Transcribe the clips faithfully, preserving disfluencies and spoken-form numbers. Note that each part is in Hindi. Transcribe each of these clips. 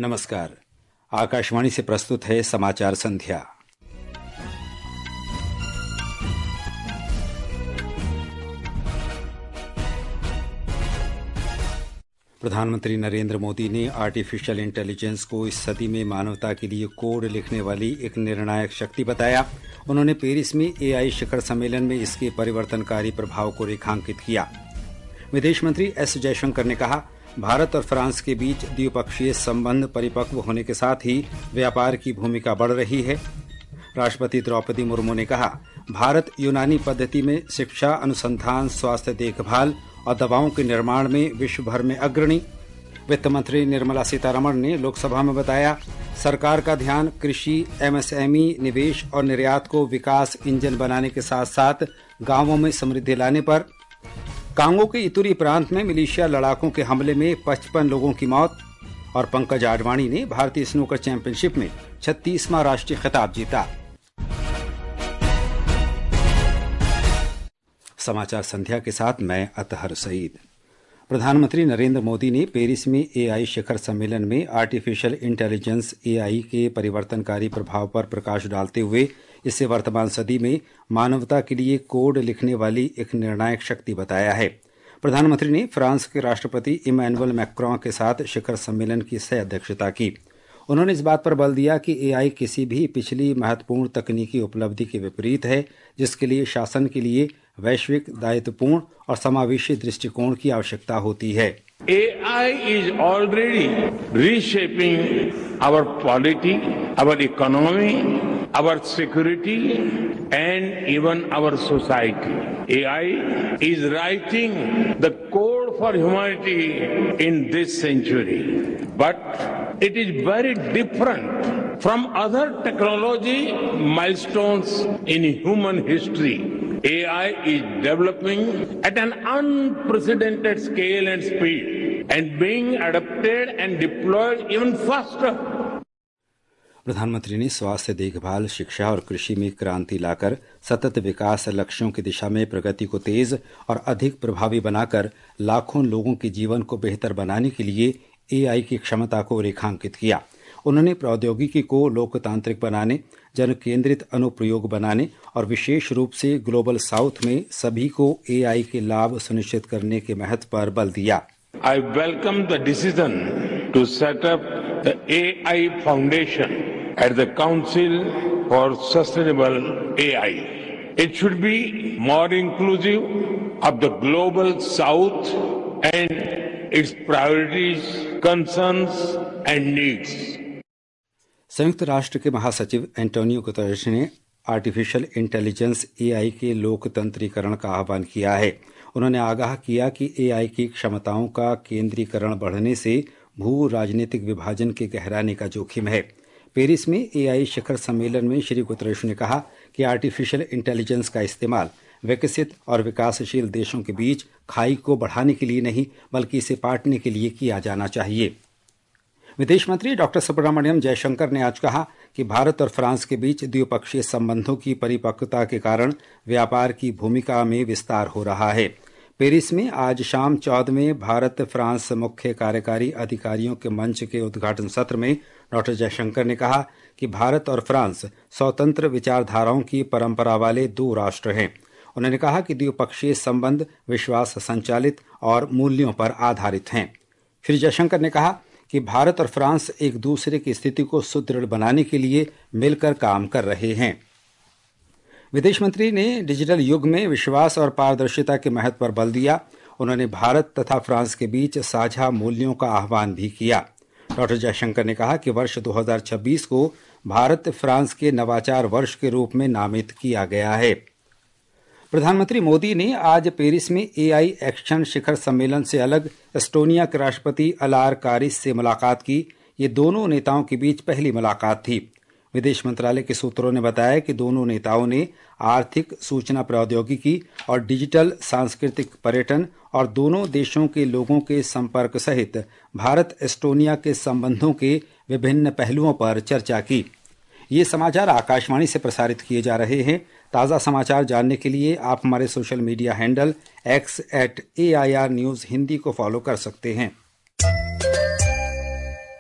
नमस्कार। आकाशवाणी से प्रस्तुत है समाचार संध्या। प्रधानमंत्री नरेंद्र मोदी ने आर्टिफिशियल इंटेलिजेंस को इस सदी में मानवता के लिए कोड लिखने वाली एक निर्णायक शक्ति बताया। उन्होंने पेरिस में एआई शिखर सम्मेलन में इसके परिवर्तनकारी प्रभाव को रेखांकित किया। विदेश मंत्री एस जयशंकर ने कहा, भारत और फ्रांस के बीच द्विपक्षीय संबंध परिपक्व होने के साथ ही व्यापार की भूमिका बढ़ रही है। राष्ट्रपति द्रौपदी मुर्मू ने कहा, भारत यूनानी पद्धति में शिक्षा, अनुसंधान, स्वास्थ्य देखभाल और दवाओं के निर्माण में विश्व भर में अग्रणी। वित्त मंत्री निर्मला सीतारमण ने लोकसभा में बताया, सरकार का ध्यान कृषि, एमएसएमई, निवेश और निर्यात को विकास इंजन बनाने के साथ साथ गांवों में समृद्धि लाने पर। कांगो के इतुरी प्रांत में मिलिशिया लड़ाकों के हमले में पचपन लोगों की मौत। और पंकज आडवाणी ने भारतीय स्नूकर चैंपियनशिप में छत्तीसवां राष्ट्रीय खिताब जीता। समाचार संध्या के साथ मैं अतहर सईद। प्रधानमंत्री नरेंद्र मोदी ने पेरिस में एआई शिखर सम्मेलन में आर्टिफिशियल इंटेलिजेंस एआई के परिवर्तनकारी प्रभाव पर प्रकाश डालते हुए इसे वर्तमान सदी में मानवता के लिए कोड लिखने वाली एक निर्णायक शक्ति बताया है। प्रधानमंत्री ने फ्रांस के राष्ट्रपति इमैनुअल मैक्रों के साथ शिखर सम्मेलन की सह अध्यक्षता की। उन्होंने इस बात पर बल दिया कि एआई किसी भी पिछली महत्वपूर्ण तकनीकी उपलब्धि के विपरीत है, जिसके लिए शासन के लिए वैश्विक, दायित्वपूर्ण और समावेशी दृष्टिकोण की आवश्यकता होती है। A I is already reshaping our polity, our economy, our security and even our society. A I is writing the code for humanity in this century. But it is very different from other technology milestones in human history. A I is developing at an unprecedented scale and speed and being adapted and deployed even faster. प्रधानमंत्री ने स्वास्थ्य देखभाल, शिक्षा और कृषि में क्रांति लाकर सतत विकास लक्ष्यों की दिशा में प्रगति को तेज और अधिक प्रभावी बनाकर लाखों लोगों के जीवन को बेहतर बनाने के लिए एआई की क्षमता को रेखांकित किया। उन्होंने प्रौद्योगिकी को लोकतांत्रिक बनाने, जन केंद्रित अनुप्रयोग बनाने और विशेष रूप से ग्लोबल साउथ में सभी को एआई के लाभ सुनिश्चित करने के महत्व पर बल दिया। I welcome the decision to set up the A I Foundation at the Council for Sustainable A I. It should be more inclusive of the global South and its priorities, concerns and needs. संयुक्त राष्ट्र के महासचिव एंटोनियो गुतेरेस ने आर्टिफिशियल इंटेलिजेंस एआई के लोकतंत्रीकरण का आह्वान किया है। उन्होंने आगाह किया कि एआई की क्षमताओं का केंद्रीकरण बढ़ने से भू राजनीतिक विभाजन के गहराने का जोखिम है। पेरिस में एआई शिखर सम्मेलन में श्री गुतेरेस ने कहा कि आर्टिफिशियल इंटेलिजेंस का इस्तेमाल विकसित और विकासशील देशों के बीच खाई को बढ़ाने के लिए नहीं, बल्कि इसे पाटने के लिए किया जाना चाहिए। विदेश मंत्री डॉक्टर सुब्रमण्यम जयशंकर ने आज कहा कि भारत और फ्रांस के बीच द्विपक्षीय संबंधों की परिपक्वता के कारण व्यापार की भूमिका में विस्तार हो रहा है। पेरिस में आज शाम चौदहवें भारत फ्रांस मुख्य कार्यकारी अधिकारियों के मंच के उद्घाटन सत्र में डॉक्टर जयशंकर ने कहा कि भारत और फ्रांस स्वतंत्र विचारधाराओं की परंपरा वाले दो राष्ट्र हैं। उन्होंने कहा कि द्विपक्षीय संबंध विश्वास संचालित और मूल्यों पर आधारित हैं। श्री जयशंकर ने कहा कि भारत और फ्रांस एक दूसरे की स्थिति को सुदृढ़ बनाने के लिए मिलकर काम कर रहे हैं। विदेश मंत्री ने डिजिटल युग में विश्वास और पारदर्शिता के महत्व पर बल दिया। उन्होंने भारत तथा फ्रांस के बीच साझा मूल्यों का आह्वान भी किया। डॉक्टर जयशंकर ने कहा कि वर्ष दो हज़ार छब्बीस को भारत फ्रांस के नवाचार वर्ष के रूप में नामित किया गया है। प्रधानमंत्री मोदी ने आज पेरिस में एआई एक्शन शिखर सम्मेलन से अलग एस्टोनिया के राष्ट्रपति अलार कारिस से मुलाकात की। ये दोनों नेताओं के बीच पहली मुलाकात थी। विदेश मंत्रालय के सूत्रों ने बताया कि दोनों नेताओं ने आर्थिक, सूचना प्रौद्योगिकी और डिजिटल सांस्कृतिक पर्यटन और दोनों देशों के लोगों के संपर्क सहित भारत एस्टोनिया के संबंधों के विभिन्न पहलुओं पर चर्चा की। ये समाचार आकाशवाणी से प्रसारित किए जा रहे हैं। ताज़ा समाचार जानने के लिए आप हमारे social media handle X at A I R news Hindi को फॉलो कर सकते हैं।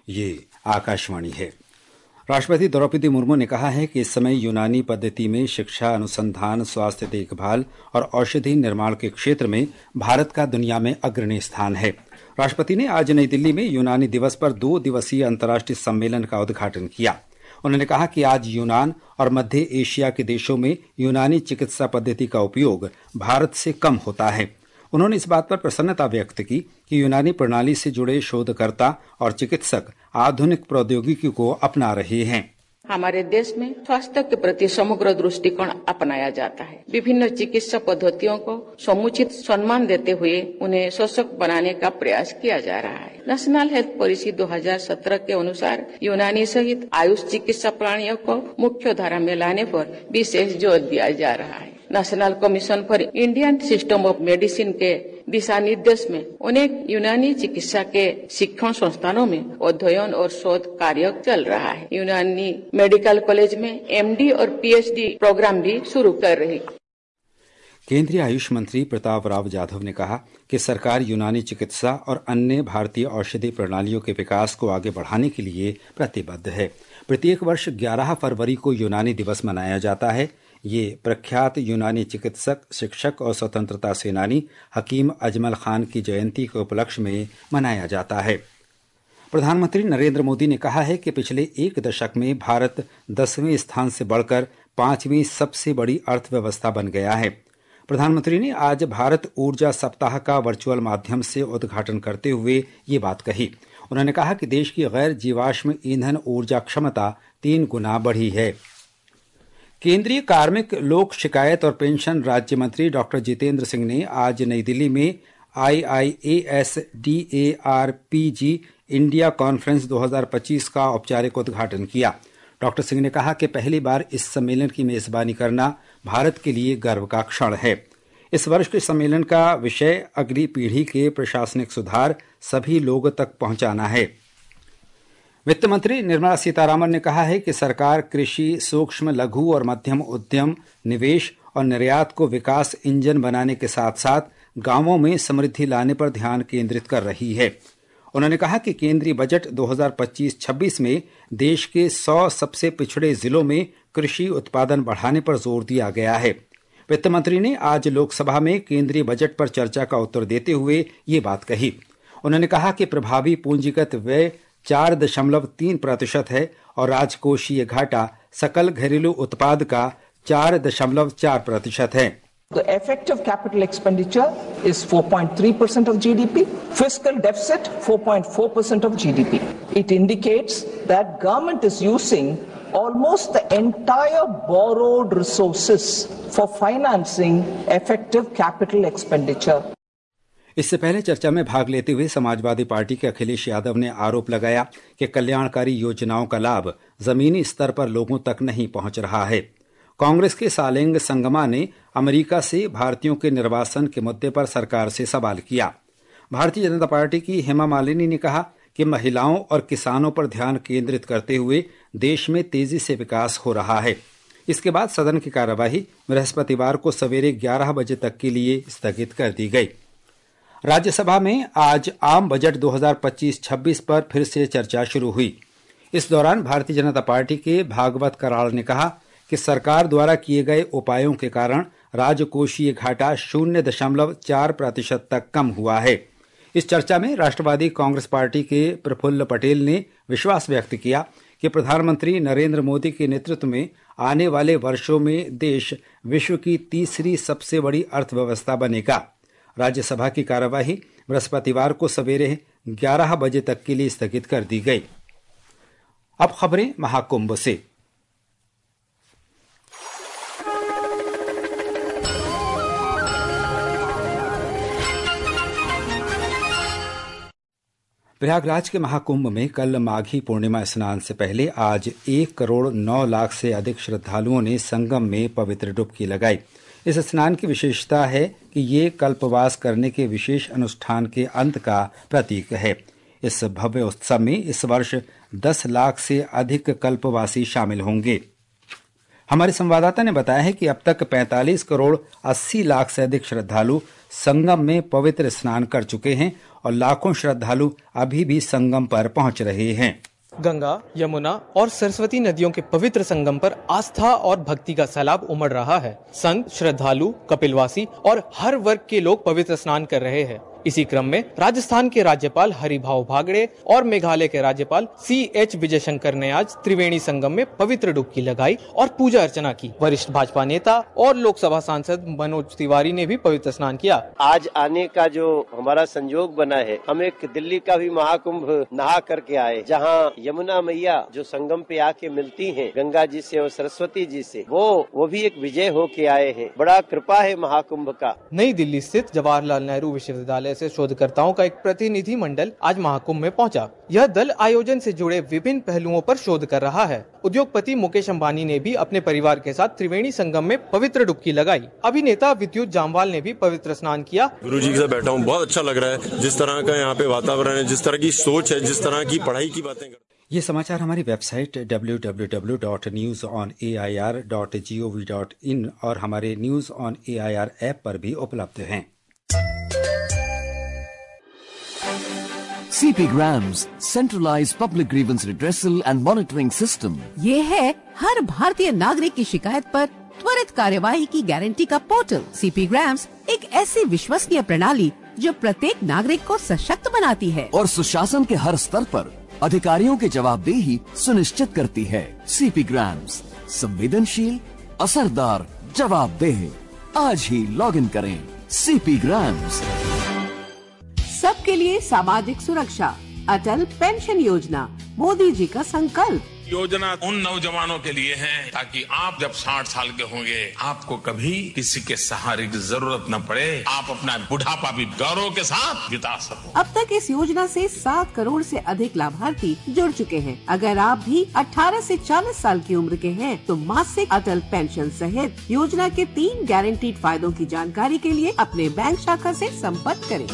ये आकाशवाणी है। राष्ट्रपति द्रौपदी मुर्मू ने कहा है कि इस समय यूनानी पद्धति में शिक्षा, अनुसंधान, स्वास्थ्य देखभाल और औषधि निर्माण के क्षेत्र में भारत का दुनिया में अग्रणी स्थान है। राष्ट्रपति ने आज नई दिल्ली में यूनानी दिवस पर दो दिवसीय अंतर्राष्ट्रीय सम्मेलन का उद्घाटन किया। उन्होंने कहा कि आज यूनान और मध्य एशिया के देशों में यूनानी चिकित्सा पद्धति का उपयोग भारत से कम होता है। उन्होंने इस बात पर प्रसन्नता व्यक्त की कि यूनानी प्रणाली से जुड़े शोधकर्ता और चिकित्सक आधुनिक प्रौद्योगिकी को अपना रहे हैं। हमारे देश में स्वास्थ्य के प्रति समग्र दृष्टिकोण अपनाया जाता है। विभिन्न चिकित्सा पद्धतियों को समुचित सम्मान देते हुए उन्हें सशक्त बनाने का प्रयास किया जा रहा है। नेशनल हेल्थ पॉलिसी दो हज़ार सत्रह के अनुसार यूनानी सहित आयुष चिकित्सा प्रणालियों को मुख्य धारा में लाने पर विशेष जोर दिया जा रहा है। National commission for Indian system of medicine के दिशा निर्देश में अनेक यूनानी चिकित्सा के शिक्षण संस्थानों में अध्ययन और शोध कार्य चल रहा है। यूनानी मेडिकल कॉलेज में एमडी और पीएचडी प्रोग्राम भी शुरू कर रही है। केंद्रीय आयुष मंत्री प्रताप राव जाधव ने कहा कि सरकार यूनानी चिकित्सा और अन्य भारतीय औषधि प्रणालियों के विकास को आगे बढ़ाने के लिए प्रतिबद्ध है। प्रत्येक वर्ष ग्यारह फरवरी को यूनानी दिवस मनाया जाता है। ये प्रख्यात यूनानी चिकित्सक, शिक्षक और स्वतंत्रता सेनानी हकीम अजमल खान की जयंती के उपलक्ष्य में मनाया जाता है। प्रधानमंत्री नरेंद्र मोदी ने कहा है कि पिछले एक दशक में भारत दसवें स्थान से बढ़कर पांचवीं सबसे बड़ी अर्थव्यवस्था बन गया है। प्रधानमंत्री ने आज भारत ऊर्जा सप्ताह का वर्चुअल माध्यम से उद्घाटन करते हुए ये बात कही। उन्होंने कहा कि देश की गैर जीवाश्म ईंधन ऊर्जा क्षमता तीन गुना बढ़ी है। केंद्रीय कार्मिक, लोक शिकायत और पेंशन राज्य मंत्री डॉक्टर जितेंद्र सिंह ने आज नई दिल्ली में I I A S D A R P G India conference दो हज़ार पच्चीस का औपचारिक उद्घाटन किया। डॉक्टर सिंह ने कहा कि पहली बार इस सम्मेलन की मेजबानी करना भारत के लिए गर्व का क्षण है। इस वर्ष के सम्मेलन का विषय अगली पीढ़ी के प्रशासनिक सुधार सभी लोगों तक पहुंचाना है। वित्त मंत्री निर्मला सीतारामन ने कहा है कि सरकार कृषि, सूक्ष्म, लघु और मध्यम उद्यम, निवेश और निर्यात को विकास इंजन बनाने के साथ साथ गांवों में समृद्धि लाने पर ध्यान केंद्रित कर रही है। उन्होंने कहा कि केंद्रीय बजट दो हज़ार पच्चीस छब्बीस में देश के सौ सबसे पिछड़े जिलों में कृषि उत्पादन बढ़ाने पर जोर दिया गया है। वित्त मंत्री ने आज लोकसभा में केंद्रीय बजट पर चर्चा का उत्तर देते हुए ये बात कही। उन्होंने कहा कि प्रभावी पूंजीगत व्यय चार दशमलव तीन प्रतिशत है और राजकोषीय घाटा सकल घरेलू उत्पाद का चार दशमलव चार प्रतिशत है। The effective capital expenditure is four point three percent of G D P. Fiscal deficit four point four percent of G D P. It indicates that government is using almost the entire borrowed resources for financing effective capital expenditure. इससे पहले चर्चा में भाग लेते हुए समाजवादी पार्टी के अखिलेश यादव ने आरोप लगाया कि कल्याणकारी योजनाओं का लाभ जमीनी स्तर पर लोगों तक नहीं पहुंच रहा है। कांग्रेस के सालेंग संगमा ने अमेरिका से भारतीयों के निर्वासन के मुद्दे पर सरकार से सवाल किया। भारतीय जनता पार्टी की हेमा मालिनी ने कहा कि महिलाओं और किसानों पर ध्यान केंद्रित करते हुए देश में तेजी से विकास हो रहा है। इसके बाद सदन की कार्यवाही बृहस्पतिवार को सवेरे ग्यारह बजे तक के लिए स्थगित कर दी गई। राज्यसभा में आज आम बजट दो हज़ार पच्चीस छब्बीस पर फिर से चर्चा शुरू हुई। इस दौरान भारतीय जनता पार्टी के भागवत कराड़ ने कहा कि सरकार द्वारा किए गए उपायों के कारण राजकोषीय घाटा शून्य दशमलव चार प्रतिशत तक कम हुआ है। इस चर्चा में राष्ट्रवादी कांग्रेस पार्टी के प्रफुल्ल पटेल ने विश्वास व्यक्त किया कि प्रधानमंत्री नरेंद्र मोदी के नेतृत्व में आने वाले वर्षों में देश विश्व की तीसरी सबसे बड़ी अर्थव्यवस्था बनेगा। राज्यसभा की कार्यवाही बृहस्पतिवार को सवेरे ग्यारह बजे तक के लिए स्थगित कर दी गई। अब खबरें महाकुंभ से। प्रयागराज के महाकुंभ में कल माघी पूर्णिमा स्नान से पहले आज एक करोड़ नौ लाख से अधिक श्रद्धालुओं ने संगम में पवित्र डुबकी लगाई। इस स्नान की विशेषता है कि ये कल्पवास करने के विशेष अनुष्ठान के अंत का प्रतीक है। इस भव्य उत्सव में इस वर्ष दस लाख से अधिक कल्पवासी शामिल होंगे। हमारे संवाददाता ने बताया है कि अब तक पैंतालीस करोड़ अस्सी लाख से अधिक श्रद्धालु संगम में पवित्र स्नान कर चुके हैं और लाखों श्रद्धालु अभी भी संगम पर पहुंच रहे हैं। गंगा, यमुना और सरस्वती नदियों के पवित्र संगम पर आस्था और भक्ति का सैलाब उमड़ रहा है। संत, श्रद्धालु, कपिलवासी और हर वर्ग के लोग पवित्र स्नान कर रहे हैं। इसी क्रम में राजस्थान के राज्यपाल हरिभाऊ बागड़े और मेघालय के राज्यपाल सी एच विजयशंकर ने आज त्रिवेणी संगम में पवित्र डुबकी लगाई और पूजा अर्चना की। वरिष्ठ भाजपा नेता और लोकसभा सांसद मनोज तिवारी ने भी पवित्र स्नान किया। आज आने का जो हमारा संयोग बना है, हम एक दिल्ली का भी महाकुंभ नहा करके आए, जहाँ यमुना मैया जो संगम पे आके मिलती हैं गंगा जी से और सरस्वती जी से, वो वो भी एक विजय होके आए हैं। बड़ा कृपा है महाकुंभ का। नई दिल्ली स्थित जवाहरलाल नेहरू विश्वविद्यालय से शोधकर्ताओं का एक प्रतिनिधि मंडल आज महाकुंभ में पहुंचा। यह दल आयोजन से जुड़े विभिन्न पहलुओं पर शोध कर रहा है। उद्योगपति मुकेश अंबानी ने भी अपने परिवार के साथ त्रिवेणी संगम में पवित्र डुबकी लगाई। अभिनेता विद्युत जामवाल ने भी पवित्र स्नान किया। गुरुजी के साथ बैठा हूँ, बहुत अच्छा लग रहा है। जिस तरह का यहाँ पे वातावरण है, जिस तरह की सोच है, जिस तरह की पढ़ाई की बातें कर। ये समाचार हमारी website W W W dot news on A I R dot G O V dot in और हमारे news on A I R app पर भी उपलब्ध हैं। C P Grams Centralized Public Grievance Redressal and Monitoring System। ये है हर भारतीय नागरिक की शिकायत पर त्वरित कार्यवाही की गारंटी का पोर्टल। C P Grams एक ऐसी विश्वसनीय प्रणाली जो प्रत्येक नागरिक को सशक्त बनाती है और सुशासन के हर स्तर पर अधिकारियों की जवाबदेही सुनिश्चित करती है। C P Grams संवेदनशील, असरदार, जवाबदेह। आज ही लॉग इन करें C P Grams। सबके लिए सामाजिक सुरक्षा, अटल पेंशन योजना, मोदी जी का संकल्प। योजना उन नौजवानों के लिए है ताकि आप जब साठ साल के होंगे आपको कभी किसी के सहारे की जरूरत न पड़े, आप अपना बुढ़ापा भी गौरव के साथ बिता सको। अब तक इस योजना से सात करोड़ से अधिक लाभार्थी जुड़ चुके हैं। अगर आप भी अठारह से चालीस साल की उम्र के हैं तो मासिक अटल पेंशन सहित योजना के तीन गारंटीड फायदों की जानकारी के लिए अपने बैंक शाखा से संपर्क करें।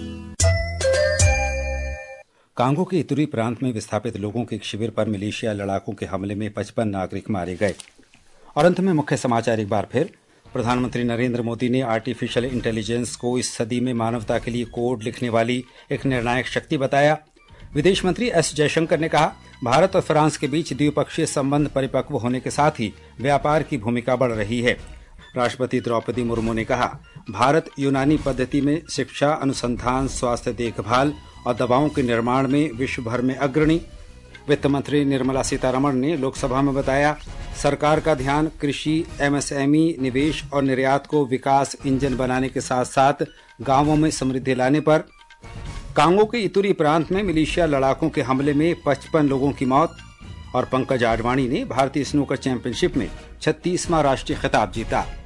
कांगो के इतुरी प्रांत में विस्थापित लोगों के एक शिविर पर मिलिशिया लड़ाकों के हमले में पचपन नागरिक मारे गए। और अंत में मुख्य समाचार एक बार फिर। प्रधानमंत्री नरेंद्र मोदी ने आर्टिफिशियल इंटेलिजेंस को इस सदी में मानवता के लिए कोड लिखने वाली एक निर्णायक शक्ति बताया। विदेश मंत्री एस जयशंकर ने कहा, भारत और फ्रांस के बीच द्विपक्षीय संबंध परिपक्व होने के साथ ही व्यापार की भूमिका बढ़ रही है। राष्ट्रपति द्रौपदी मुर्मू ने कहा, भारत यूनानी पद्धति में शिक्षा, अनुसंधान, स्वास्थ्य देखभाल और दवाओं के निर्माण में विश्व भर में अग्रणी। वित्त मंत्री निर्मला सीतारमण ने लोकसभा में बताया, सरकार का ध्यान कृषि, एम एस एम ई, निवेश और निर्यात को विकास इंजन बनाने के साथ साथ गांवों में समृद्धि लाने पर। कांगो के इतुरी प्रांत में मिलिशिया लड़ाकों के हमले में पचपन लोगों की मौत। और पंकज आडवाणी ने भारतीय स्नूकर चैंपियनशिप में छत्तीसवां राष्ट्रीय खिताब जीता।